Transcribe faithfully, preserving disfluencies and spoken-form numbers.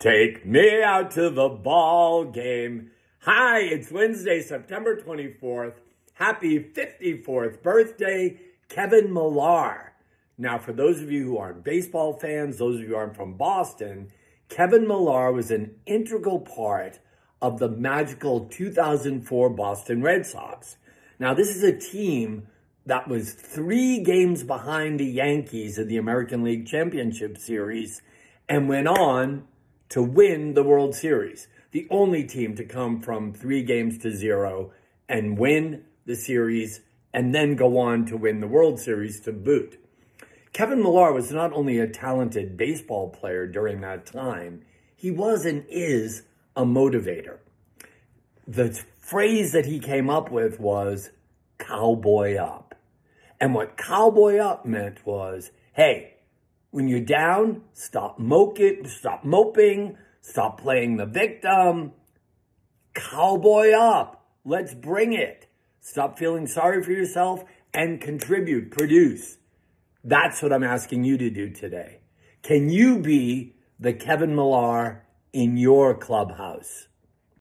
Take me out to the ball game. Hi, it's Wednesday, September twenty-fourth. Happy fifty-fourth birthday, Kevin Millar. Now, for those of you who aren't baseball fans, those of you who aren't from Boston, Kevin Millar was an integral part of the magical two thousand four Boston Red Sox. Now, this is a team that was three games behind the Yankees in the American League Championship Series and went on to win the World Series. The only team to come from three games to zero and win the series and then go on to win the World Series to boot. Kevin Millar was not only a talented baseball player during that time, he was and is a motivator. The phrase that he came up with was cowboy up. And what cowboy up meant was, hey, when you're down, stop moping, stop moping, stop playing the victim. Cowboy up. Let's bring it. Stop feeling sorry for yourself and contribute, produce. That's what I'm asking you to do today. Can you be the Kevin Millar in your clubhouse?